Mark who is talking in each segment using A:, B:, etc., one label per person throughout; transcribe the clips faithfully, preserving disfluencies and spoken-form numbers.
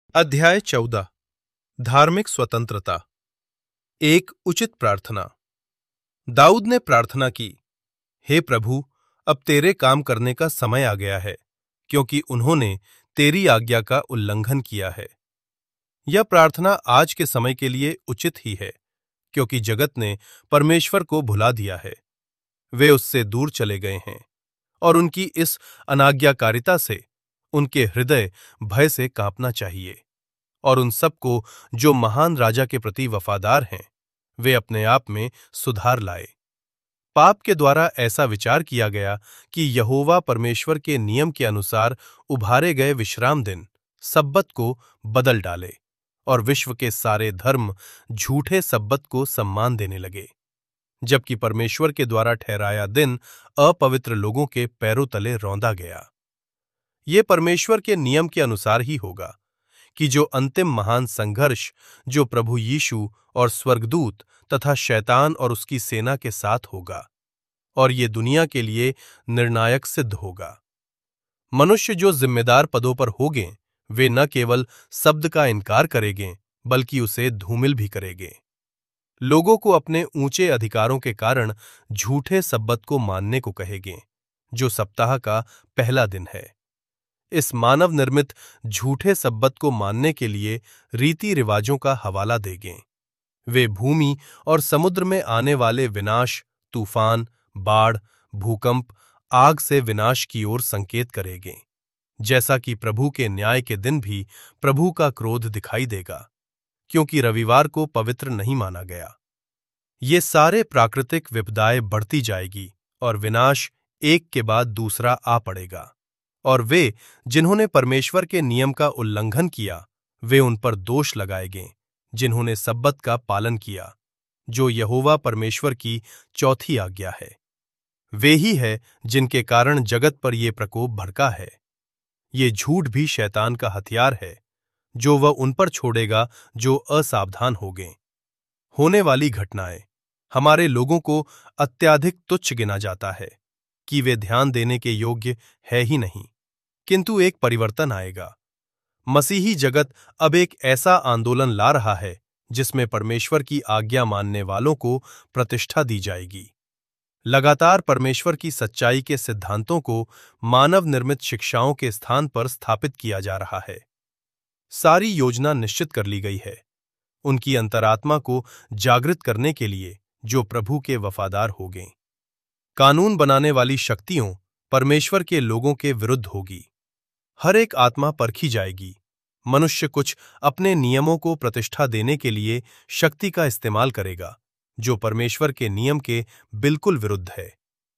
A: अध्याय चौदह। धार्मिक स्वतंत्रता। एक उचित प्रार्थना। दाऊद ने प्रार्थना की, हे प्रभु, अब तेरे काम करने का समय आ गया है, क्योंकि उन्होंने तेरी आज्ञा का उल्लंघन किया है। यह प्रार्थना आज के समय के लिए उचित ही है, क्योंकि जगत ने परमेश्वर को भुला दिया है। वे उससे दूर चले गए हैं, और उनकी इस अनाज्ञाकारिता से उनके हृदय भय से कांपना चाहिए। और उन सबको जो महान राजा के प्रति वफादार हैं, वे अपने आप में सुधार लाए। पाप के द्वारा ऐसा विचार किया गया कि यहोवा परमेश्वर के नियम के अनुसार उभारे गए विश्राम दिन सब्बत को बदल डाले, और विश्व के सारे धर्म झूठे सब्बत को सम्मान देने लगे, जबकि परमेश्वर के द्वारा ठहराया दिन अपवित्र लोगों के पैरों तले रौंदा गया। ये परमेश्वर के नियम के अनुसार ही होगा कि जो अंतिम महान संघर्ष जो प्रभु यीशु और स्वर्गदूत तथा शैतान और उसकी सेना के साथ होगा, और ये दुनिया के लिए निर्णायक सिद्ध होगा। मनुष्य जो जिम्मेदार पदों पर होंगे, वे न केवल शब्द का इनकार करेंगे, बल्कि उसे धूमिल भी करेंगे। लोगों को अपने ऊंचे अधिकारों के कारण झूठे सब्बत को मानने को कहेंगे, जो सप्ताह का पहला दिन है। इस मानव निर्मित झूठे सब्बत को मानने के लिए रीति रिवाजों का हवाला देंगे। वे भूमि और समुद्र में आने वाले विनाश, तूफान, बाढ़, भूकंप, आग से विनाश की ओर संकेत करेंगे, जैसा कि प्रभु के न्याय के दिन भी प्रभु का क्रोध दिखाई देगा, क्योंकि रविवार को पवित्र नहीं माना गया। ये सारे प्राकृतिक विपदाएं बढ़ती जाएगी, और विनाश एक के बाद दूसरा आ पड़ेगा। और वे जिन्होंने परमेश्वर के नियम का उल्लंघन किया, वे उन पर दोष लगाएंगे, जिन्होंने सब्बत का पालन किया, जो यहोवा परमेश्वर की चौथी आज्ञा है। वे ही है जिनके कारण जगत पर ये प्रकोप भड़का है। ये झूठ भी शैतान का हथियार है, जो वह उन पर छोड़ेगा जो असावधान होंगे। होने वाली घटनाएं हमारे लोगों को अत्यधिक तुच्छ गिना जाता है कि वे ध्यान देने के योग्य है ही नहीं, किंतु एक परिवर्तन आएगा। मसीही जगत अब एक ऐसा आंदोलन ला रहा है जिसमें परमेश्वर की आज्ञा मानने वालों को प्रतिष्ठा दी जाएगी। लगातार परमेश्वर की सच्चाई के सिद्धांतों को मानव निर्मित शिक्षाओं के स्थान पर स्थापित किया जा रहा है। सारी योजना निश्चित कर ली गई है, उनकी अंतरात्मा को जागृत करने के लिए जो प्रभु के वफादार होंगे। कानून बनाने वाली शक्तियों परमेश्वर के लोगों के विरुद्ध होगी। हर एक आत्मा परखी जाएगी। मनुष्य कुछ अपने नियमों को प्रतिष्ठा देने के लिए शक्ति का इस्तेमाल करेगा, जो परमेश्वर के नियम के बिल्कुल विरुद्ध है।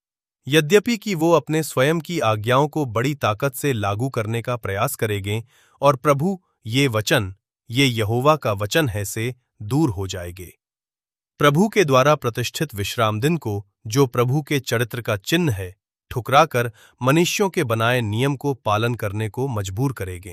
A: यद्यपि कि वो अपने स्वयं की आज्ञाओं को बड़ी ताकत से लागू करने का प्रयास करेंगे, और प्रभु ये वचन, ये यहोवा का वचन है, से दूर हो जाएंगे। प्रभु के द्वारा प्रतिष्ठित विश्राम दिन को, जो प्रभु के चरित्र का चिन्ह है, ठुकराकर मनुष्यों के बनाए नियम को पालन करने को मजबूर करेंगे।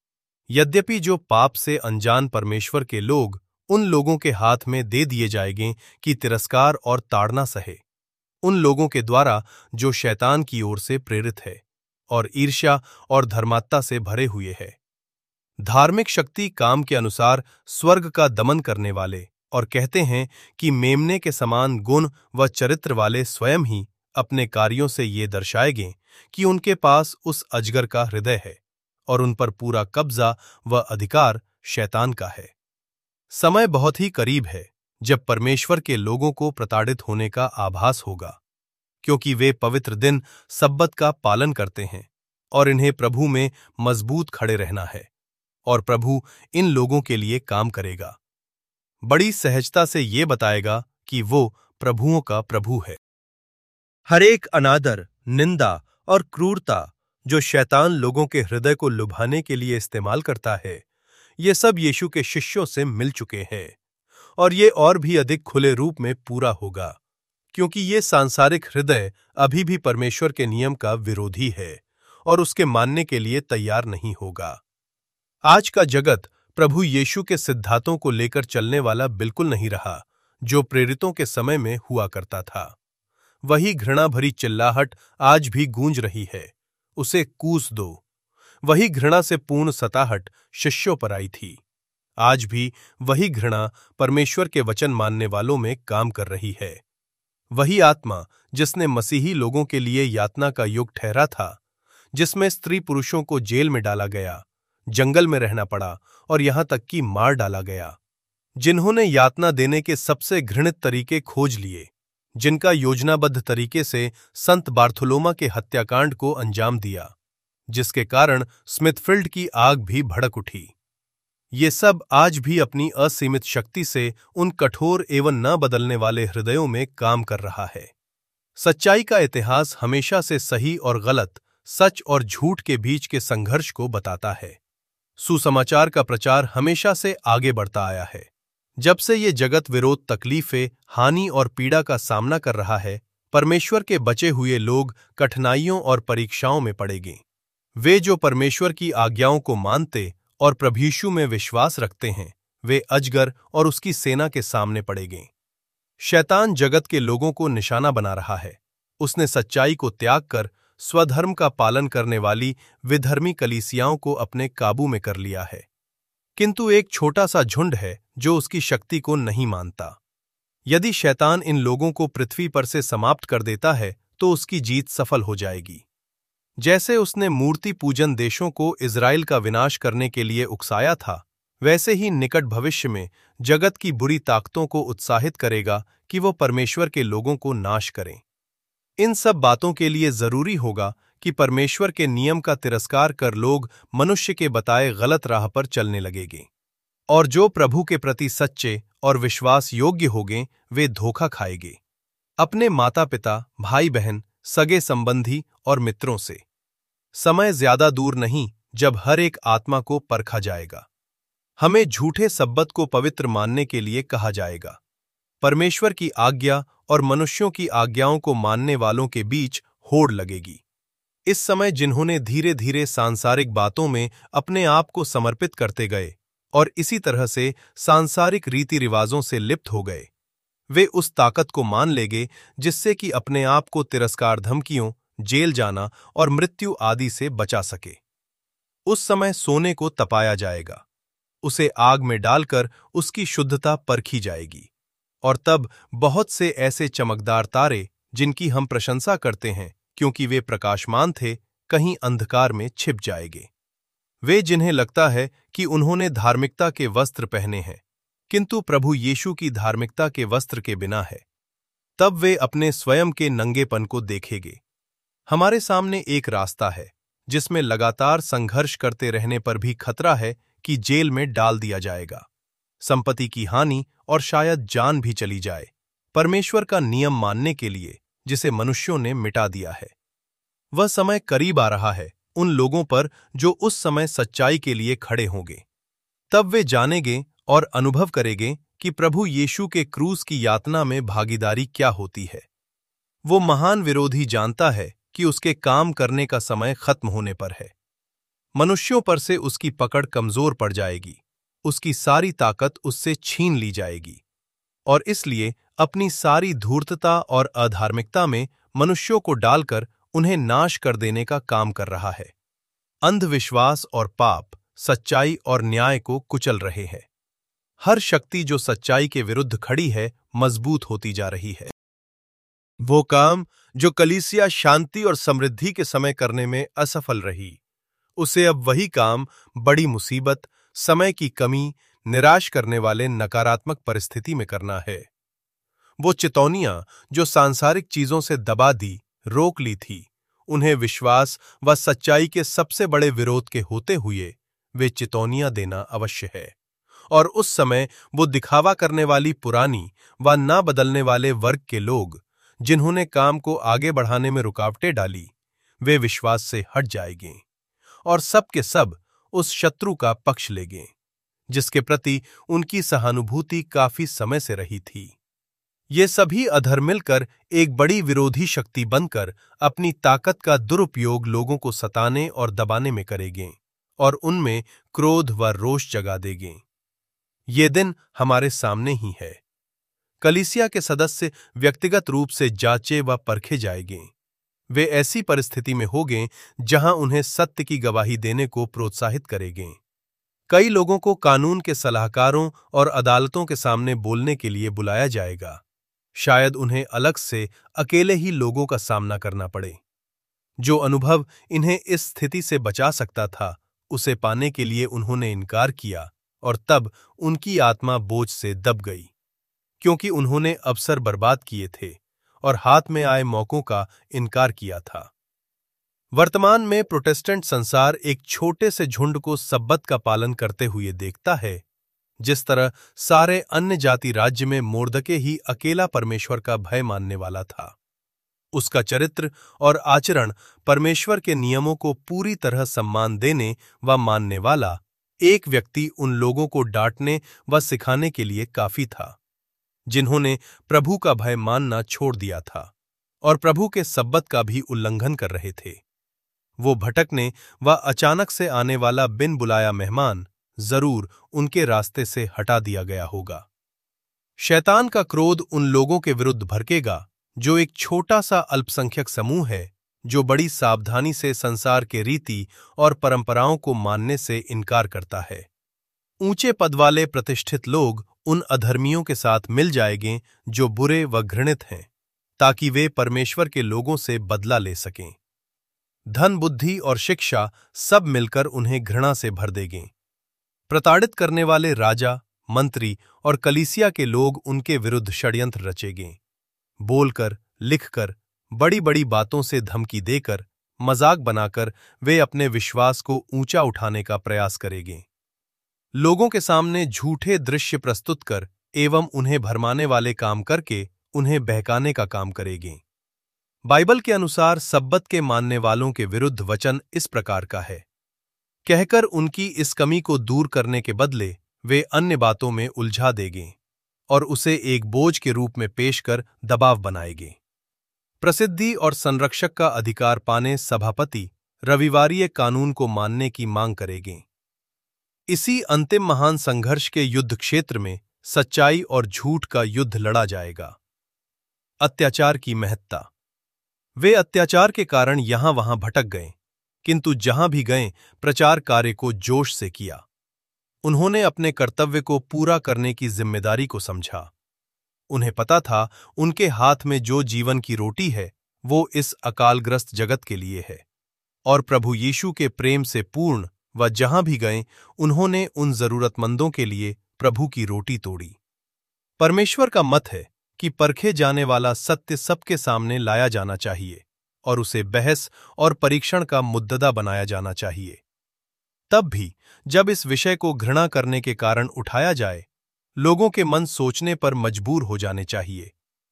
A: यद्यपि जो पाप से अनजान परमेश्वर के लोग उन लोगों के हाथ में दे दिए जाएंगे कि तिरस्कार और ताड़ना सहे, उन लोगों के द्वारा जो शैतान की ओर से प्रेरित है और ईर्ष्या और धर्मात्ता से भरे हुए है। धार्मिक शक्ति काम के अनुसार स्वर्ग का दमन करने वाले और कहते हैं कि मेमने के समान गुण व चरित्र वाले स्वयं ही अपने कार्यों से ये दर्शाएंगे कि उनके पास उस अजगर का हृदय है, और उन पर पूरा कब्जा व अधिकार शैतान का है। समय बहुत ही करीब है जब परमेश्वर के लोगों को प्रताड़ित होने का आभास होगा, क्योंकि वे पवित्र दिन सब्बत का पालन करते हैं, और इन्हें प्रभु में मजबूत खड़े रहना है, और प्रभु इन लोगों के लिए काम करेगा। बड़ी सहजता से ये बताएगा कि वो प्रभुओं का प्रभु है। हरेक अनादर, निंदा और क्रूरता जो शैतान लोगों के हृदय को लुभाने के लिए इस्तेमाल करता है, ये सब यीशु के शिष्यों से मिल चुके हैं, और ये और भी अधिक खुले रूप में पूरा होगा, क्योंकि ये सांसारिक हृदय अभी भी परमेश्वर के नियम का विरोधी है और उसके मानने के लिए तैयार नहीं होगा। आज का जगत प्रभु यीशु के सिद्धांतों को लेकर चलने वाला बिल्कुल नहीं रहा, जो प्रेरितों के समय में हुआ करता था। वही घृणा भरी चिल्लाहट आज भी गूंज रही है, उसे कूस दो। वही घृणा से पूर्ण सताहट शिष्यों पर आई थी। आज भी वही घृणा परमेश्वर के वचन मानने वालों में काम कर रही है। वही आत्मा जिसने मसीही लोगों के लिए यातना का युग ठहरा था, जिसमें स्त्री पुरुषों को जेल में डाला गया, जंगल में रहना पड़ा और यहां तक कि मार डाला गया, जिन्होंने यातना देने के सबसे घृणित तरीके खोज लिए, जिनका योजनाबद्ध तरीके से संत बार्थोलोमा के हत्याकांड को अंजाम दिया, जिसके कारण स्मिथफील्ड की आग भी भड़क उठी, ये सब आज भी अपनी असीमित शक्ति से उन कठोर एवं न बदलने वाले हृदयों में काम कर रहा है। सच्चाई का इतिहास हमेशा से सही और गलत, सच और झूठ के बीच के संघर्ष को बताता है। सुसमाचार का प्रचार हमेशा से आगे बढ़ता आया है। जब से ये जगत विरोध तकलीफें, हानि और पीड़ा का सामना कर रहा है, परमेश्वर के बचे हुए लोग कठिनाइयों और परीक्षाओं में पड़ेंगे। वे जो परमेश्वर की आज्ञाओं को मानते और प्रभु यीशु में विश्वास रखते हैं, वे अजगर और उसकी सेना के सामने पड़ेंगे। शैतान जगत के लोगों को निशाना बना रहा है। उसने सच्चाई को त्याग कर स्वधर्म का पालन करने वाली विधर्मी कलीसियाओं को अपने काबू में कर लिया है। किंतु एक छोटा सा झुंड है जो उसकी शक्ति को नहीं मानता। यदि शैतान इन लोगों को पृथ्वी पर से समाप्त कर देता है तो उसकी जीत सफल हो जाएगी। जैसे उसने मूर्ति पूजन देशों को इज़राइल का विनाश करने के लिए उकसाया था, वैसे ही निकट भविष्य में जगत की बुरी ताकतों को उत्साहित करेगा कि वो परमेश्वर के लोगों को नाश करें। इन सब बातों के लिए जरूरी होगा कि परमेश्वर के नियम का तिरस्कार कर लोग मनुष्य के बताए गलत राह पर चलने लगेंगे, और जो प्रभु के प्रति सच्चे और विश्वास योग्य होंगे वे धोखा खाएंगे, अपने माता पिता, भाई बहन, सगे संबंधी और मित्रों से। समय ज्यादा दूर नहीं जब हर एक आत्मा को परखा जाएगा। हमें झूठे सब्बत को पवित्र मानने के लिए कहा जाएगा। परमेश्वर की आज्ञा और मनुष्यों की आज्ञाओं को मानने वालों के बीच होड़ लगेगी। इस समय जिन्होंने धीरे धीरे सांसारिक बातों में अपने आप को समर्पित करते गए और इसी तरह से सांसारिक रीति रिवाजों से लिप्त हो गए, वे उस ताकत को मान लेंगे जिससे कि अपने आप को तिरस्कार, धमकियों, जेल जाना और मृत्यु आदि से बचा सके। उस समय सोने को तपाया जाएगा, उसे आग में डालकर उसकी शुद्धता परखी जाएगी, और तब बहुत से ऐसे चमकदार तारे जिनकी हम प्रशंसा करते हैं क्योंकि वे प्रकाशमान थे, कहीं अंधकार में छिप जाएंगे। वे जिन्हें लगता है कि उन्होंने धार्मिकता के वस्त्र पहने हैं किंतु प्रभु यीशु की धार्मिकता के वस्त्र के बिना है, तब वे अपने स्वयं के नंगेपन को देखेंगे। हमारे सामने एक रास्ता है जिसमें लगातार संघर्ष करते रहने पर भी खतरा है कि जेल में डाल दिया जाएगा, संपत्ति की हानि और शायद जान भी चली जाए, परमेश्वर का नियम मानने के लिए जिसे मनुष्यों ने मिटा दिया है। वह समय करीब आ रहा है उन लोगों पर जो उस समय सच्चाई के लिए खड़े होंगे। तब वे जानेंगे और अनुभव करेंगे कि प्रभु यीशु के क्रूस की यातना में भागीदारी क्या होती है। वो महान विरोधी जानता है कि उसके काम करने का समय खत्म होने पर है। मनुष्यों पर से उसकी पकड़ कमजोर पड़ जाएगी, उसकी सारी ताकत उससे छीन ली जाएगी, और इसलिए अपनी सारी धूर्तता और अधार्मिकता में मनुष्यों को डालकर उन्हें नाश कर देने का काम कर रहा है। अंधविश्वास और पाप सच्चाई और न्याय को कुचल रहे हैं। हर शक्ति जो सच्चाई के विरुद्ध खड़ी है मजबूत होती जा रही है। वो काम जो कलीसिया शांति और समृद्धि के समय करने में असफल रही, उसे अब वही काम बड़ी मुसीबत, समय की कमी, निराश करने वाले नकारात्मक परिस्थिति में करना है। वो चितौनियां जो सांसारिक चीजों से दबा दी, रोक ली थी, उन्हें विश्वास व सच्चाई के सबसे बड़े विरोध के होते हुए वे चितौनियां देना अवश्य है। और उस समय वो दिखावा करने वाली पुरानी व ना बदलने वाले वर्ग के लोग जिन्होंने काम को आगे बढ़ाने में रुकावटें डाली, वे विश्वास से हट जाएंगे और सब के सब उस शत्रु का पक्ष लेंगे जिसके प्रति उनकी सहानुभूति काफी समय से रही थी। ये सभी अधर मिलकर एक बड़ी विरोधी शक्ति बनकर अपनी ताकत का दुरुपयोग लोगों को सताने और दबाने में करेंगे और उनमें क्रोध व रोष जगा देंगे। ये दिन हमारे सामने ही है। कलीसिया के सदस्य व्यक्तिगत रूप से जांचे व परखे जाएंगे। वे ऐसी परिस्थिति में होंगे जहां उन्हें सत्य की गवाही देने को प्रोत्साहित करेंगे। कई लोगों को कानून के सलाहकारों और अदालतों के सामने बोलने के लिए बुलाया जाएगा। शायद उन्हें अलग से अकेले ही लोगों का सामना करना पड़े। जो अनुभव इन्हें इस स्थिति से बचा सकता था, उसे पाने के लिए उन्होंने इनकार किया और तब उनकी आत्मा बोझ से दब गई, क्योंकि उन्होंने अवसर बर्बाद किए थे और हाथ में आए मौकों का इनकार किया था। वर्तमान में प्रोटेस्टेंट संसार एक छोटे से झुंड को सब्बत का पालन करते हुए देखता है, जिस तरह सारे अन्य जाति राज्य में मोर्दके ही अकेला परमेश्वर का भय मानने वाला था। उसका चरित्र और आचरण परमेश्वर के नियमों को पूरी तरह सम्मान देने व मानने वाला एक व्यक्ति उन लोगों को डांटने व सिखाने के लिए काफी था, जिन्होंने प्रभु का भय मानना छोड़ दिया था और प्रभु के सब्बत का भी उल्लंघन कर रहे थे। वो भटकने व अचानक से आने वाला बिन बुलाया मेहमान जरूर उनके रास्ते से हटा दिया गया होगा। शैतान का क्रोध उन लोगों के विरुद्ध भड़केगा जो एक छोटा सा अल्पसंख्यक समूह है, जो बड़ी सावधानी से संसार के रीति और परंपराओं को मानने से इनकार करता है। ऊंचे पद वाले प्रतिष्ठित लोग उन अधर्मियों के साथ मिल जाएंगे जो बुरे व घृणित हैं, ताकि वे परमेश्वर के लोगों से बदला ले सकें। धन, बुद्धि और शिक्षा सब मिलकर उन्हें घृणा से भर देंगे। प्रताड़ित करने वाले राजा, मंत्री और कलीसिया के लोग उनके विरुद्ध षड्यंत्र रचेंगे। बोलकर, लिखकर, बड़ी बड़ी बातों से धमकी देकर, मजाक बनाकर वे अपने विश्वास को ऊंचा उठाने का प्रयास करेंगे। लोगों के सामने झूठे दृश्य प्रस्तुत कर एवं उन्हें भरमाने वाले काम करके उन्हें बहकाने का काम करेंगे। बाइबल के अनुसार सब्बत के मानने वालों के विरुद्ध वचन इस प्रकार का है, कहकर उनकी इस कमी को दूर करने के बदले वे अन्य बातों में उलझा देंगे और उसे एक बोझ के रूप में पेश कर दबाव बनाएंगे। प्रसिद्धि और संरक्षक का अधिकार पाने सभापति रविवारीय कानून को मानने की मांग करेंगे। इसी अंतिम महान संघर्ष के युद्ध क्षेत्र में सच्चाई और झूठ का युद्ध लड़ा जाएगा। अत्याचार की महत्ता। वे अत्याचार के कारण यहां वहां भटक गए, किंतु जहां भी गए प्रचार कार्य को जोश से किया। उन्होंने अपने कर्तव्य को पूरा करने की जिम्मेदारी को समझा। उन्हें पता था उनके हाथ में जो जीवन की रोटी है वो इस अकालग्रस्त जगत के लिए है, और प्रभु यीशु के प्रेम से पूर्ण व जहां भी गए उन्होंने उन जरूरतमंदों के लिए प्रभु की रोटी तोड़ी। परमेश्वर का मत है कि परखे जाने वाला सत्य सबके सामने लाया जाना चाहिए और उसे बहस और परीक्षण का मुद्दा बनाया जाना चाहिए। तब भी जब इस विषय को घृणा करने के कारण उठाया जाए, लोगों के मन सोचने पर मजबूर हो जाने चाहिए।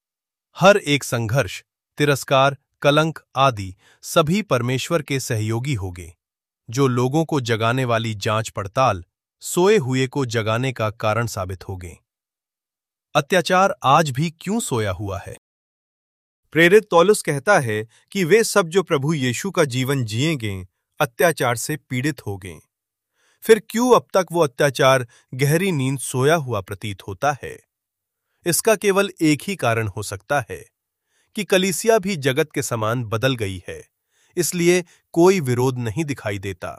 A: हर एक संघर्ष, तिरस्कार, कलंक आदि सभी परमेश्वर के सहयोगी होंगे, जो लोगों को जगाने वाली जांच पड़ताल सोए हुए को जगाने का कारण साबित होंगे। अत्याचार आज भी क्यों सोया हुआ है?
B: प्रेरित पौलुस कहता है कि वे सब जो प्रभु यीशु का जीवन जिएंगे अत्याचार से पीड़ित होंगे। फिर क्यों अब तक वो अत्याचार गहरी नींद सोया हुआ प्रतीत होता है? इसका केवल एक ही कारण हो सकता है कि कलीसिया भी जगत के समान बदल गई है, इसलिए कोई विरोध नहीं दिखाई देता।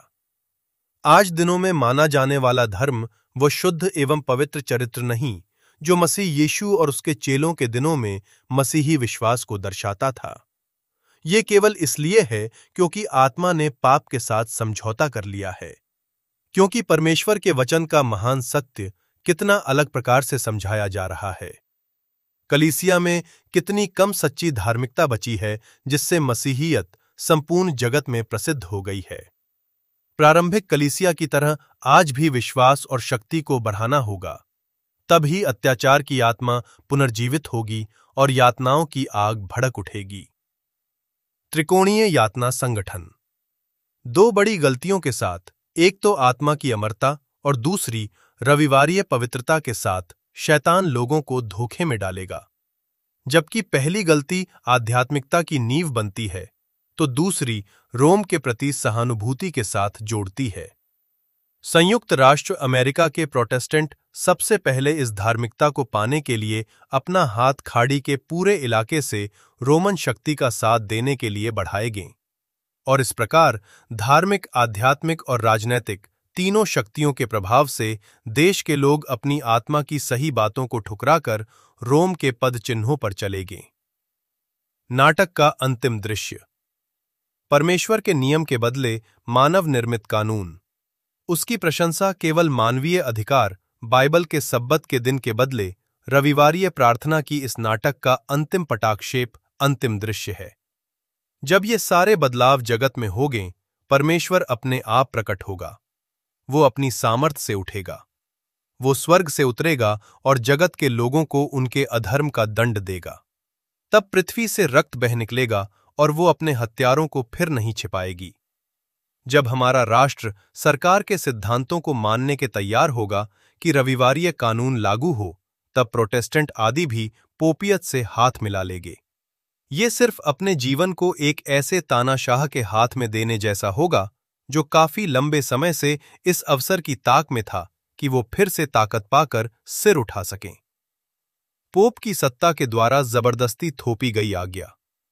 B: आज दिनों में माना जाने वाला धर्म वो शुद्ध एवं पवित्र चरित्र नहीं जो मसीह यीशु और उसके चेलों के दिनों में मसीही विश्वास को दर्शाता था। ये केवल इसलिए है क्योंकि आत्मा ने पाप के साथ समझौता कर लिया है, क्योंकि परमेश्वर के वचन का महान सत्य कितना अलग प्रकार से समझाया जा रहा है। कलीसिया में कितनी कम सच्ची धार्मिकता बची है जिससे मसीहियत संपूर्ण जगत में प्रसिद्ध हो गई है। प्रारंभिक कलीसिया की तरह आज भी विश्वास और शक्ति को बढ़ाना होगा, तब ही अत्याचार की आत्मा पुनर्जीवित होगी और यातनाओं की आग भड़क उठेगी। त्रिकोणीय यातना संगठन। दो बड़ी गलतियों के साथ, एक तो आत्मा की अमरता और दूसरी रविवारीय पवित्रता के साथ शैतान लोगों को धोखे में डालेगा। जबकि पहली गलती आध्यात्मिकता की नींव बनती है, तो दूसरी रोम के प्रति सहानुभूति के साथ जोड़ती है। संयुक्त राष्ट्र अमेरिका के प्रोटेस्टेंट
A: सबसे पहले इस धार्मिकता को पाने के लिए अपना हाथ खाड़ी के पूरे इलाके से रोमन शक्ति का साथ देने के लिए बढ़ाएंगे। और इस प्रकार धार्मिक, आध्यात्मिक और राजनैतिक तीनों शक्तियों के प्रभाव से देश के लोग अपनी आत्मा की सही बातों को ठुकराकर रोम के पद चिन्हों पर चलेंगे। नाटक का अंतिम दृश्य। परमेश्वर के नियम के बदले मानव निर्मित कानून। उसकी प्रशंसा केवल मानवीय अधिकार बाइबल के सब्बत के दिन के बदले रविवारीय प्रार्थना की इस नाटक का अंतिम पटाक्षेप, अंतिम दृश्य है। जब ये सारे बदलाव जगत में होंगे, परमेश्वर अपने आप प्रकट होगा। वो अपनी सामर्थ से उठेगा। वो स्वर्ग से उतरेगा और जगत के लोगों को उनके अधर्म का दंड देगा। तब पृथ्वी से रक्त बह निकलेगा और वो अपने हत्यारों को फिर नहीं छिपाएगी। जब हमारा राष्ट्र सरकार के सिद्धांतों को मानने के तैयार होगा कि रविवारीय कानून लागू हो, तब प्रोटेस्टेंट आदि भी पोपियत से हाथ मिला लेंगे। ये सिर्फ अपने जीवन को एक ऐसे तानाशाह के हाथ में देने जैसा होगा जो काफी लंबे समय से इस अवसर की ताक में था कि वो फिर से ताकत पाकर सिर उठा सकें। पोप की सत्ता के द्वारा जबरदस्ती थोपी गई आज्ञा।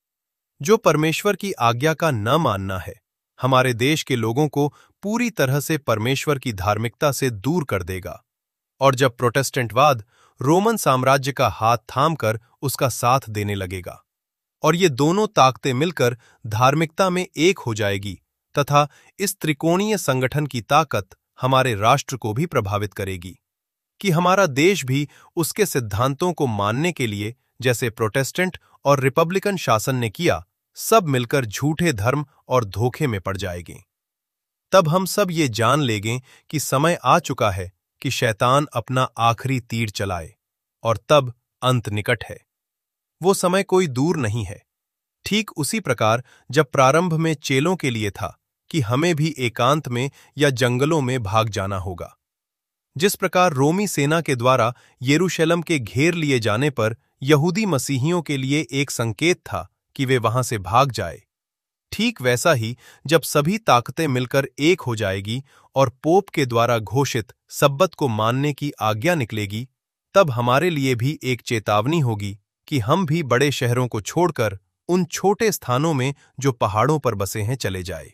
A: जो परमेश्वर की आज्ञा का न मानना है, हमारे देश के लोगों को पूरी तरह से परमेश्वर की धार्मिकता से दूर कर देगा। और जब प्रोटेस्टेंटवाद रोमन साम्राज्य का हाथ थामकर उसका साथ देने लगेगा और ये दोनों ताकतें मिलकर धार्मिकता में एक हो जाएगी तथा इस त्रिकोणीय संगठन की ताकत हमारे राष्ट्र को भी प्रभावित करेगी कि हमारा देश भी उसके सिद्धांतों को मानने के लिए, जैसे प्रोटेस्टेंट और रिपब्लिकन शासन ने किया, सब मिलकर झूठे धर्म और धोखे में पड़ जाएंगे। तब हम सब ये जान लेंगे कि समय आ चुका है कि शैतान अपना आखिरी तीर चलाए और तब अंत निकट है। वो समय कोई दूर नहीं है। ठीक उसी प्रकार जब प्रारंभ में चेलों के लिए था कि हमें भी एकांत में या जंगलों में भाग जाना होगा। जिस प्रकार रोमी सेना के द्वारा यरूशलेम के घेर लिए जाने पर यहूदी मसीहियों के लिए एक संकेत था कि वे वहां से भाग जाए, ठीक वैसा ही जब सभी ताकतें मिलकर एक हो जाएगी और पोप के द्वारा घोषित सब्बत को मानने की आज्ञा निकलेगी, तब हमारे लिए भी एक चेतावनी होगी कि हम भी बड़े शहरों को छोड़कर उन छोटे स्थानों में जो पहाड़ों पर बसे हैं चले जाए।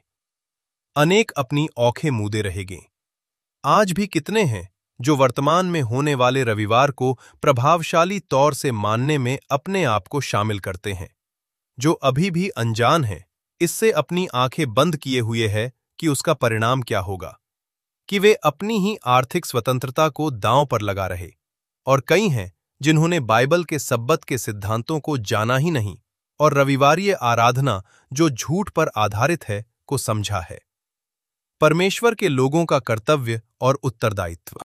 A: अनेक अपनी औखें मूंदे रहेंगे। आज भी कितने हैं जो वर्तमान में होने वाले रविवार को प्रभावशाली तौर से मानने में अपने आप को शामिल करते हैं, जो अभी भी अनजान हैं, इससे अपनी आंखें बंद किए हुए है कि उसका परिणाम क्या होगा, कि वे अपनी ही आर्थिक स्वतंत्रता को दांव पर लगा रहे। और कई हैं जिन्होंने बाइबल के सब्बत के सिद्धांतों को जाना ही नहीं और रविवारीय आराधना जो झूठ पर आधारित है को समझा है। परमेश्वर के लोगों का कर्तव्य और उत्तरदायित्व।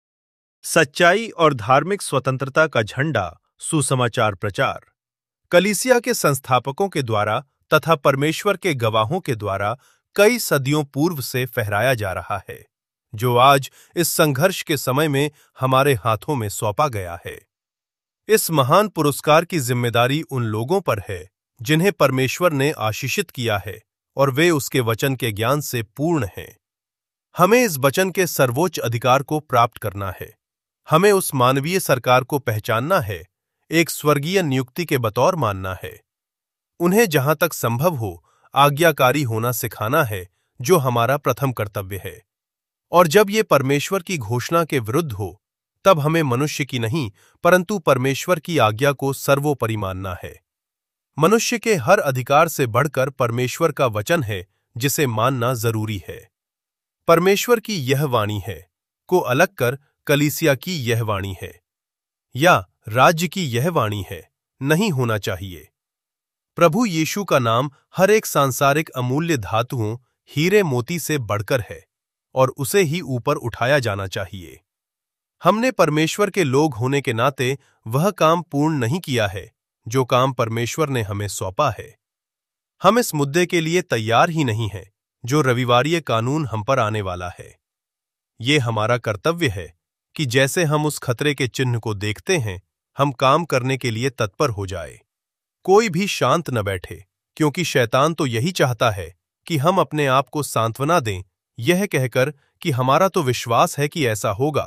A: सच्चाई और धार्मिक स्वतंत्रता का झंडा सुसमाचार प्रचार कलीसिया के संस्थापकों के द्वारा तथा परमेश्वर के गवाहों के द्वारा कई सदियों पूर्व से फहराया जा रहा है, जो आज इस संघर्ष के समय में हमारे हाथों में सौंपा गया है। इस महान पुरस्कार की जिम्मेदारी उन लोगों पर है जिन्हें परमेश्वर ने आशीषित किया है और वे उसके वचन के ज्ञान से पूर्ण हैं। हमें इस वचन के सर्वोच्च अधिकार को प्राप्त करना है। हमें उस मानवीय सरकार को पहचानना है, एक स्वर्गीय नियुक्ति के बतौर मानना है। उन्हें जहां तक संभव हो आज्ञाकारी होना सिखाना है, जो हमारा प्रथम कर्तव्य है। और जब ये परमेश्वर की घोषणा के विरुद्ध हो, तब हमें मनुष्य की नहीं परंतु परमेश्वर की आज्ञा को सर्वोपरि मानना है। मनुष्य के हर अधिकार से बढ़कर परमेश्वर का वचन है जिसे मानना जरूरी है। परमेश्वर की यह वाणी है को अलग कर कलीसिया की यह वाणी है या राज्य की यह वाणी है नहीं होना चाहिए। प्रभु यीशु का नाम हर एक सांसारिक अमूल्य धातुओं हीरे मोती से बढ़कर है और उसे ही ऊपर उठाया जाना चाहिए। हमने परमेश्वर के लोग होने के नाते वह काम पूर्ण नहीं किया है जो काम परमेश्वर ने हमें सौंपा है। हम इस मुद्दे के लिए तैयार ही नहीं हैं जो रविवारीय कानून हम पर आने वाला है। ये हमारा कर्तव्य है कि जैसे हम उस खतरे के चिन्ह को देखते हैं, हम काम करने के लिए तत्पर हो जाए। कोई भी शांत न बैठे, क्योंकि शैतान तो यही चाहता है कि हम अपने आप को सांत्वना दें, यह कहकर कि हमारा तो विश्वास है कि ऐसा होगा,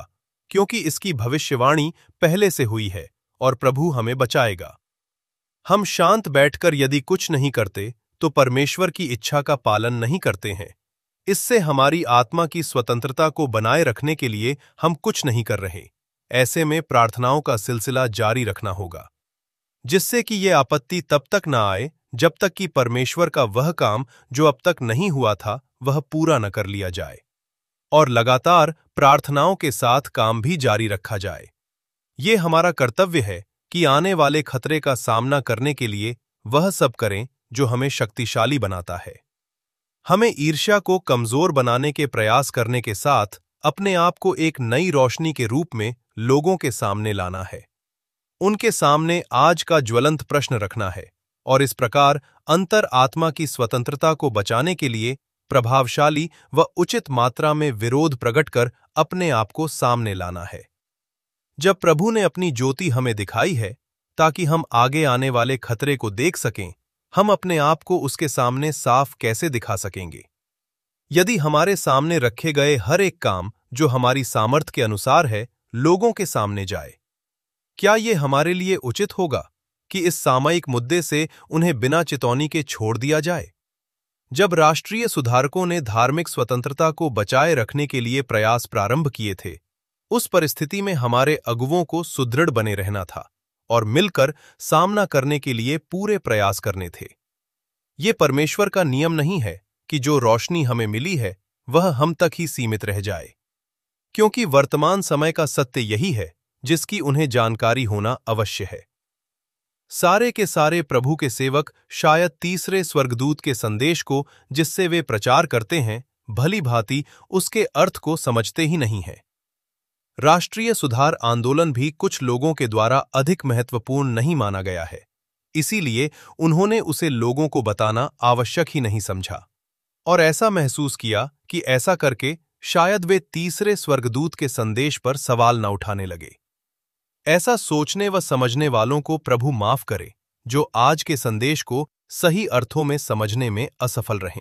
A: क्योंकि इसकी भविष्यवाणी पहले से हुई है और प्रभु हमें बचाएगा। हम शांत बैठकर यदि कुछ नहीं करते तो परमेश्वर की इच्छा का पालन नहीं करते हैं। इससे हमारी आत्मा की स्वतंत्रता को बनाए रखने के लिए हम कुछ नहीं कर रहे। ऐसे में प्रार्थनाओं का सिलसिला जारी रखना होगा, जिससे कि ये आपत्ति तब तक न आए जब तक कि परमेश्वर का वह काम जो अब तक नहीं हुआ था वह पूरा न कर लिया जाए, और लगातार प्रार्थनाओं के साथ काम भी जारी रखा जाए। ये हमारा कर्तव्य है कि आने वाले खतरे का सामना करने के लिए वह सब करें जो हमें शक्तिशाली बनाता है। हमें ईर्ष्या को कमजोर बनाने के प्रयास करने के साथ अपने आप को एक नई रोशनी के रूप में लोगों के सामने लाना है। उनके सामने आज का ज्वलंत प्रश्न रखना है और इस प्रकार अंतर आत्मा की स्वतंत्रता को बचाने के लिए प्रभावशाली व उचित मात्रा में विरोध प्रकट कर अपने आप को सामने लाना है। जब प्रभु ने अपनी ज्योति हमें दिखाई है ताकि हम आगे आने वाले खतरे को देख सकें, हम अपने आप को उसके सामने साफ कैसे दिखा सकेंगे? यदि हमारे सामने रखे गए हर एक काम जो हमारी सामर्थ्य के अनुसार है लोगों के सामने जाए, क्या ये हमारे लिए उचित होगा कि इस सामयिक मुद्दे से उन्हें बिना चितौनी के छोड़ दिया जाए? जब राष्ट्रीय सुधारकों ने धार्मिक स्वतंत्रता को बचाए रखने के लिए प्रयास प्रारंभ किए थे, उस परिस्थिति में हमारे अगुवों को सुदृढ़ बने रहना था और मिलकर सामना करने के लिए पूरे प्रयास करने थे। ये परमेश्वर का नियम नहीं है कि जो रोशनी हमें मिली है वह हम तक ही सीमित रह जाए, क्योंकि वर्तमान समय का सत्य यही है जिसकी उन्हें जानकारी होना अवश्य है। सारे के सारे प्रभु के सेवक शायद तीसरे स्वर्गदूत के संदेश को जिससे वे प्रचार करते हैं भली भांति उसके अर्थ को समझते ही नहीं है। राष्ट्रीय सुधार आंदोलन भी कुछ लोगों के द्वारा अधिक महत्वपूर्ण नहीं माना गया है, इसीलिए उन्होंने उसे लोगों को बताना आवश्यक ही नहीं समझा और ऐसा महसूस किया कि ऐसा करके शायद वे तीसरे स्वर्गदूत के संदेश पर सवाल न उठाने लगे। ऐसा सोचने व समझने वालों को प्रभु माफ करे जो आज के संदेश को सही अर्थों में समझने में असफल रहें।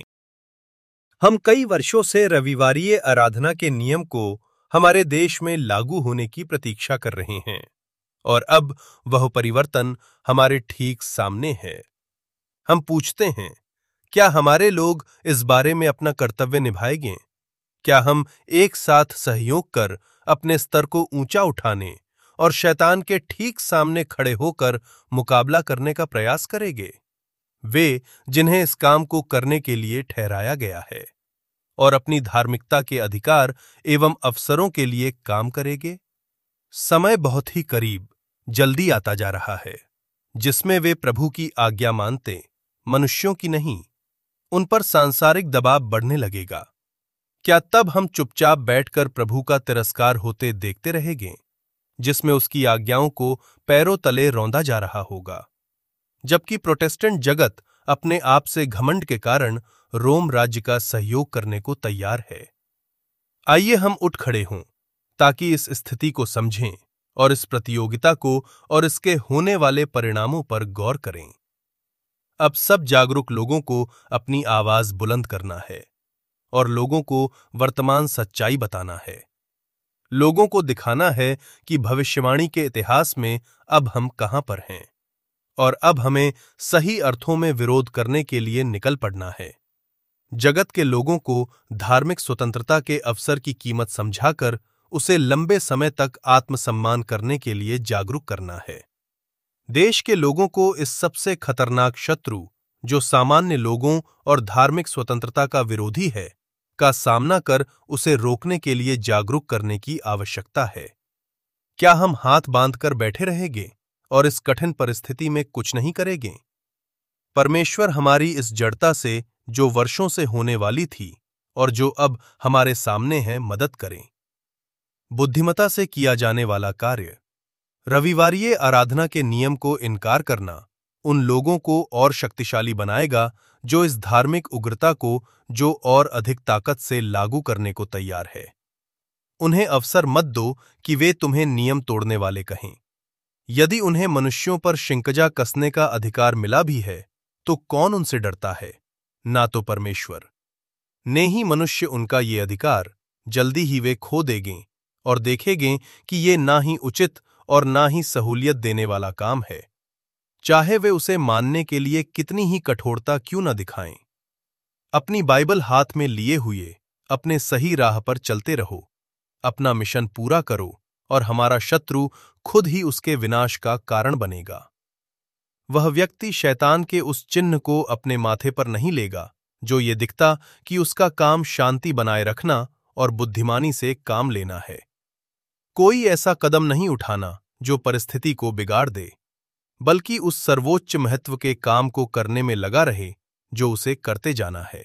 A: हम कई वर्षों से रविवारीय आराधना के नियम को हमारे देश में लागू होने की प्रतीक्षा कर रहे हैं और अब वह परिवर्तन हमारे ठीक सामने है। हम पूछते हैं, क्या हमारे लोग इस बारे में अपना कर्तव्य निभाएंगे? क्या हम एक साथ सहयोग कर अपने स्तर को ऊंचा उठाने और शैतान के ठीक सामने खड़े होकर मुकाबला करने का प्रयास करेंगे? वे जिन्हें इस काम को करने के लिए ठहराया गया है और अपनी धार्मिकता के अधिकार एवं अवसरों के लिए काम करेंगे। समय बहुत ही करीब जल्दी आता जा रहा है जिसमें वे प्रभु की आज्ञा मानते, मनुष्यों की नहीं। उन पर सांसारिक दबाव बढ़ने लगेगा। क्या तब हम चुपचाप बैठकर प्रभु का तिरस्कार होते देखते रहेंगे, जिसमें उसकी आज्ञाओं को पैरों तले रौंदा जा रहा होगा, जबकि प्रोटेस्टेंट जगत अपने आप से घमंड के कारण रोम राज्य का सहयोग करने को तैयार है? आइए हम उठ खड़े हों ताकि इस स्थिति को समझें और इस प्रतियोगिता को और इसके होने वाले परिणामों पर गौर करें। अब सब जागरूक लोगों को अपनी आवाज बुलंद करना है और लोगों को वर्तमान सच्चाई बताना है। लोगों को दिखाना है कि भविष्यवाणी के इतिहास में अब हम कहां पर हैं और अब हमें सही अर्थों में विरोध करने के लिए निकल पड़ना है। जगत के लोगों को धार्मिक स्वतंत्रता के अवसर की कीमत समझाकर उसे लंबे समय तक आत्मसम्मान करने के लिए जागरूक करना है। देश के लोगों को इस सबसे खतरनाक शत्रु, जो सामान्य लोगों और धार्मिक स्वतंत्रता का विरोधी है, का सामना कर उसे रोकने के लिए जागरूक करने की आवश्यकता है। क्या हम हाथ बांधकर बैठे रहेंगे और इस कठिन परिस्थिति में कुछ नहीं करेंगे? परमेश्वर हमारी इस जड़ता से जो वर्षों से होने वाली थी और जो अब हमारे सामने है मदद करें। बुद्धिमता से किया जाने वाला कार्य। रविवारीय आराधना के नियम को इनकार करना उन लोगों को और शक्तिशाली बनाएगा जो इस धार्मिक उग्रता को जो और अधिक ताकत से लागू करने को तैयार है। उन्हें अवसर मत दो कि वे तुम्हें नियम तोड़ने वाले कहें। यदि उन्हें मनुष्यों पर शिंकजा कसने का अधिकार मिला भी है तो कौन उनसे डरता है? ना तो परमेश्वर ने ही मनुष्य उनका ये अधिकार जल्दी ही वे खो देंगे और देखेंगे कि ये ना ही उचित और ना ही सहूलियत देने वाला काम है, चाहे वे उसे मानने के लिए कितनी ही कठोरता क्यों न दिखाएं। अपनी बाइबल हाथ में लिए हुए अपने सही राह पर चलते रहो, अपना मिशन पूरा करो और हमारा शत्रु खुद ही उसके विनाश का कारण बनेगा। वह व्यक्ति शैतान के उस चिन्ह को अपने माथे पर नहीं लेगा जो ये दिखता कि उसका काम शांति बनाए रखना और बुद्धिमानी से काम लेना है। कोई ऐसा कदम नहीं उठाना जो परिस्थिति को बिगाड़ दे, बल्कि उस सर्वोच्च महत्व के काम को करने में लगा रहे जो उसे करते जाना है।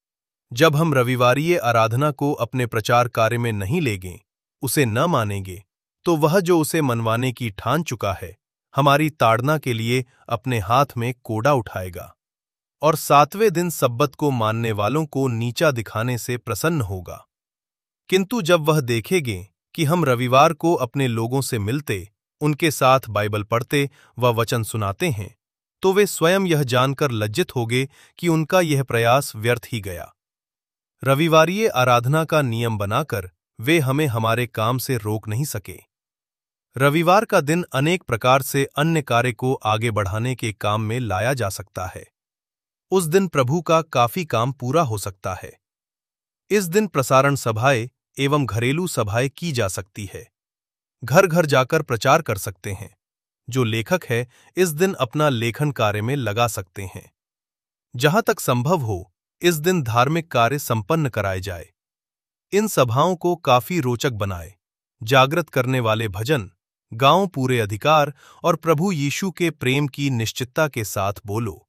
A: जब हम रविवारीय आराधना को अपने प्रचार कार्य में नहीं लेंगे, उसे न मानेंगे, तो वह जो उसे मनवाने की ठान चुका है हमारी ताड़ना के लिए अपने हाथ में कोड़ा उठाएगा और सातवें दिन सब्बत को मानने वालों को नीचा दिखाने से प्रसन्न होगा। किंतु जब वह देखेंगे कि हम रविवार को अपने लोगों से मिलते, उनके साथ बाइबल पढ़ते व वचन सुनाते हैं, तो वे स्वयं यह जानकर लज्जित होंगे कि उनका यह प्रयास व्यर्थ ही गया। रविवारीय आराधना का नियम बनाकर वे हमें हमारे काम से रोक नहीं सके। रविवार का दिन अनेक प्रकार से अन्य कार्य को आगे बढ़ाने के काम में लाया जा सकता है। उस दिन प्रभु का काफी काम पूरा हो सकता है। इस दिन प्रसारण सभाएं एवं घरेलू सभाएं की जा सकती है। घर घर जाकर प्रचार कर सकते हैं। जो लेखक है इस दिन अपना लेखन कार्य में लगा सकते हैं। जहां तक संभव हो इस दिन धार्मिक कार्य संपन्न कराए जाए। इन सभाओं को काफी रोचक बनाए। जागृत करने वाले भजन, गांव पूरे अधिकार और प्रभु यीशु के प्रेम की निश्चितता के साथ बोलो।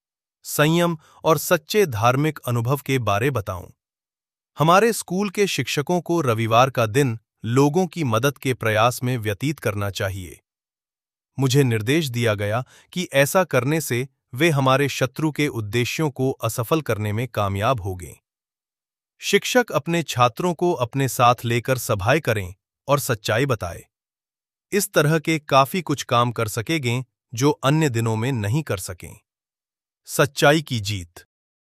A: संयम और सच्चे धार्मिक अनुभव के बारे बताऊं। हमारे स्कूल के शिक्षकों को रविवार का दिन लोगों की मदद के प्रयास में व्यतीत करना चाहिए। मुझे निर्देश दिया गया कि ऐसा करने से वे हमारे शत्रु के उद्देश्यों को असफल करने में कामयाब होंगे। शिक्षक अपने छात्रों को अपने साथ लेकर सभाएं करें और सच्चाई बताएं। इस तरह के काफी कुछ काम कर सकेंगे जो अन्य दिनों में नहीं कर सकें। सच्चाई की जीत।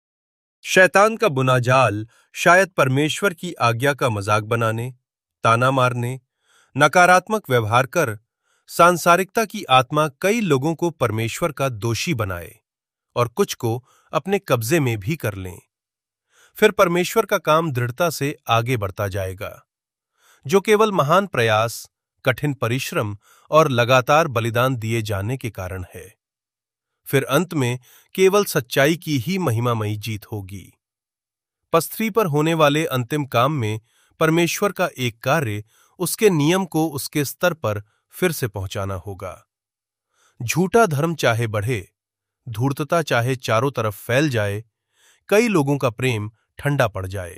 B: शैतान का बुना जाल शायद परमेश्वर की आज्ञा का मजाक बनाने, ताना मारने, नकारात्मक व्यवहार कर सांसारिकता की आत्मा कई लोगों को परमेश्वर का दोषी बनाए और कुछ को अपने कब्जे में भी कर लें। फिर परमेश्वर का काम दृढ़ता से आगे बढ़ता जाएगा, जो केवल महान प्रयास, कठिन परिश्रम और लगातार बलिदान दिए जाने के कारण है। फिर अंत में केवल सच्चाई की ही महिमामयी जीत होगी। पृथ्वी पर होने वाले अंतिम काम में परमेश्वर का एक कार्य उसके नियम को उसके स्तर पर फिर से पहुंचाना होगा। झूठा धर्म चाहे बढ़े, धूर्तता चाहे चारों तरफ फैल जाए, कई लोगों का प्रेम ठंडा पड़ जाए,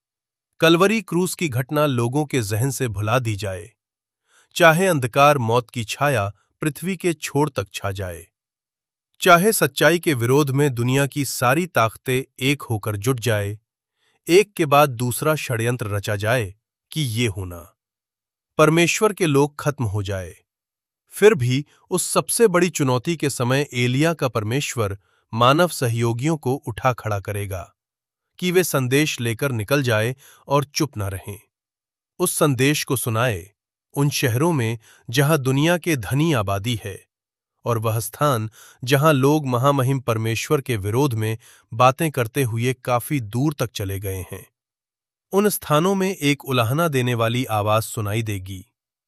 B: कलवरी क्रूस की घटना लोगों के जहन से भुला दी जाए, चाहे अंधकार मौत की छाया पृथ्वी के छोर तक छा जाए, चाहे सच्चाई के विरोध में दुनिया की सारी ताकतें एक होकर जुट जाए, एक के बाद दूसरा षड्यंत्र रचा जाए कि ये होना, परमेश्वर के लोग खत्म हो जाए, फिर भी उस सबसे बड़ी चुनौती के समय एलिया का परमेश्वर मानव सहयोगियों को उठा खड़ा करेगा कि वे संदेश लेकर निकल जाए और चुप न रहें। उस संदेश को सुनाए उन शहरों में जहां दुनिया के धनी आबादी है और वह स्थान जहां लोग महामहिम परमेश्वर के विरोध में बातें करते हुए काफी दूर तक चले गए हैं। उन स्थानों में एक उलाहना देने वाली आवाज सुनाई देगी।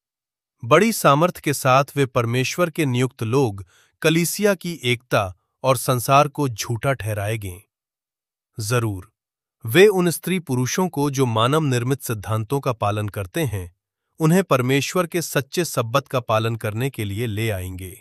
B: बड़ी सामर्थ के साथ वे परमेश्वर के नियुक्त लोग कलीसिया की एकता और संसार को झूठा ठहराएंगे। जरूर वे उन स्त्री पुरुषों को जो मानव निर्मित सिद्धांतों का पालन करते हैं, उन्हें परमेश्वर के सच्चे सब्बत का पालन करने के लिए ले आएंगे।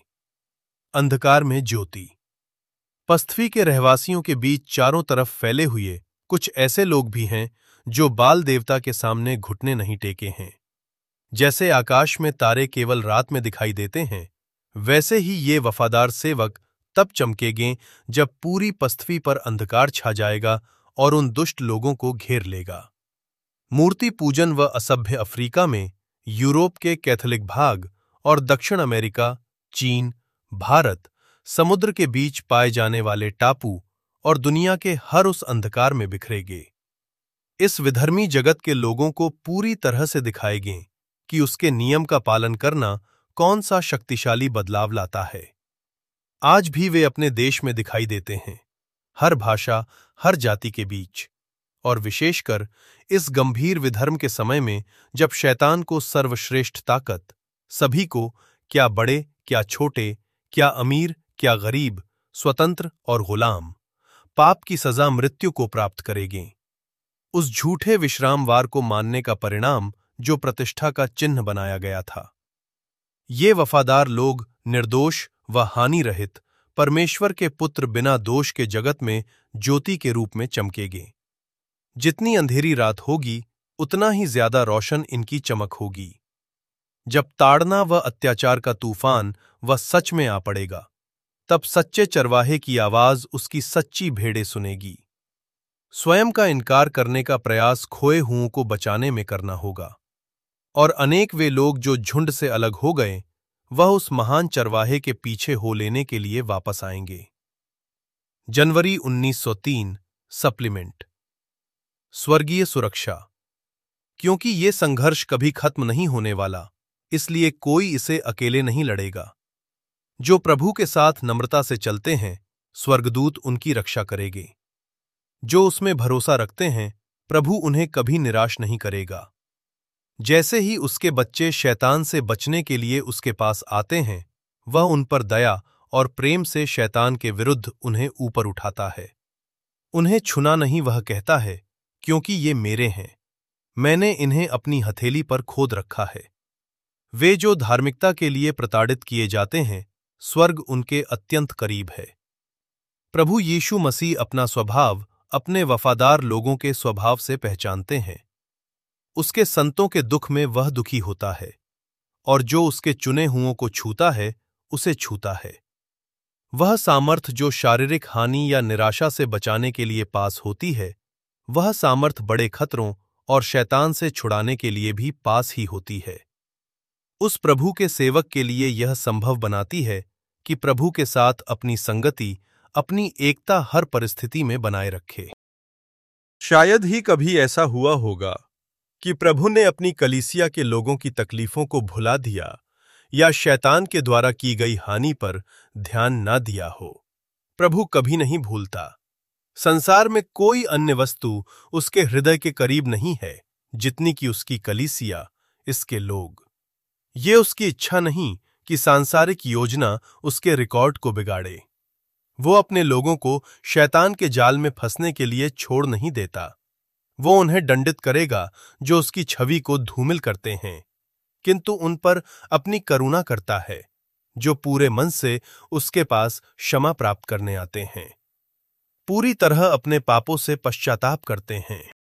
B: अंधकार में ज्योति। पृथ्वी के रहवासियों के बीच चारों तरफ फैले हुए कुछ ऐसे लोग भी हैं जो बाल देवता के सामने घुटने नहीं टेके हैं। जैसे आकाश में तारे केवल रात में दिखाई देते हैं, वैसे ही ये वफादार सेवक तब चमकेंगे जब पूरी पृथ्वी पर अंधकार छा जाएगा और उन दुष्ट लोगों को घेर लेगा। मूर्ति पूजन व असभ्य अफ्रीका में, यूरोप के कैथोलिक भाग और दक्षिण अमेरिका, चीन, भारत, समुद्र के बीच पाए जाने वाले टापू और दुनिया के हर उस अंधकार में बिखरेंगे। इस विधर्मी जगत के लोगों को पूरी तरह से दिखाएंगे
A: कि उसके नियम का पालन करना कौन सा शक्तिशाली बदलाव लाता है। आज भी वे अपने देश में दिखाई देते हैं, हर भाषा, हर जाति के बीच, और विशेषकर इस गंभीर विधर्म के समय में जब शैतान को सर्वश्रेष्ठ ताकत सभी को, क्या बड़े क्या छोटे, क्या अमीर क्या गरीब, स्वतंत्र और गुलाम, पाप की सजा मृत्यु को प्राप्त करेगी। उस झूठे विश्रामवार को मानने का परिणाम जो प्रतिष्ठा का चिन्ह बनाया गया था। ये वफादार लोग निर्दोष व हानि रहित परमेश्वर के पुत्र बिना दोष के जगत में ज्योति के रूप में चमकेंगे। जितनी अंधेरी रात होगी उतना ही ज्यादा रोशन इनकी चमक होगी। जब ताड़ना व अत्याचार का तूफान वह सच में आ पड़ेगा, तब सच्चे चरवाहे की आवाज उसकी सच्ची भेड़ें सुनेगी। स्वयं का इनकार करने का प्रयास खोए हुओं को बचाने में करना होगा, और अनेक वे लोग जो झुंड से अलग हो गए, वह उस महान चरवाहे के पीछे हो लेने के लिए वापस आएंगे। जनवरी उन्नीस सौ तीन, सप्लीमेंट। स्वर्गीय सुरक्षा। क्योंकि ये संघर्ष कभी खत्म नहीं होने वाला, इसलिए कोई इसे अकेले नहीं लड़ेगा। जो प्रभु के साथ नम्रता से चलते हैं, स्वर्गदूत उनकी रक्षा करेंगे। जो उसमें भरोसा रखते हैं, प्रभु उन्हें कभी निराश नहीं करेगा। जैसे ही उसके बच्चे शैतान से बचने के लिए उसके पास आते हैं, वह उन पर दया और प्रेम से शैतान के विरुद्ध उन्हें ऊपर उठाता है। उन्हें छुना नहीं, वह कहता है, क्योंकि ये मेरे हैं, मैंने इन्हें अपनी हथेली पर खोद रखा है। वे जो धार्मिकता के लिए प्रताड़ित किए जाते हैं, स्वर्ग उनके अत्यंत करीब है। प्रभु यीशु मसीह अपना स्वभाव अपने वफादार लोगों के स्वभाव से पहचानते हैं। उसके संतों के दुख में वह दुखी होता है, और जो उसके चुने हुओं को छूता है, उसे छूता है। वह सामर्थ जो शारीरिक हानि या निराशा से बचाने के लिए पास होती है, वह सामर्थ बड़े खतरों और शैतान से छुड़ाने के लिए भी पास ही होती है। उस प्रभु के सेवक के लिए यह संभव बनाती है कि प्रभु के साथ अपनी संगति, अपनी एकता हर परिस्थिति में बनाए रखे।
B: शायद ही कभी ऐसा हुआ होगा कि प्रभु ने अपनी कलीसिया के लोगों की तकलीफों को भुला दिया या शैतान के द्वारा की गई हानि पर ध्यान न दिया हो। प्रभु कभी नहीं भूलता। संसार में कोई अन्य वस्तु उसके हृदय के करीब नहीं है जितनी कि उसकी कलीसिया, इसके लोग। ये उसकी इच्छा नहीं कि सांसारिक योजना उसके रिकॉर्ड को बिगाड़े। वो अपने लोगों को शैतान के जाल में फंसने के लिए छोड़ नहीं देता। वो उन्हें दंडित करेगा जो उसकी छवि को धूमिल करते हैं, किंतु उन पर अपनी करुणा करता है जो पूरे मन से उसके पास क्षमा प्राप्त करने आते हैं, पूरी तरह अपने पापों से पश्चाताप करते हैं।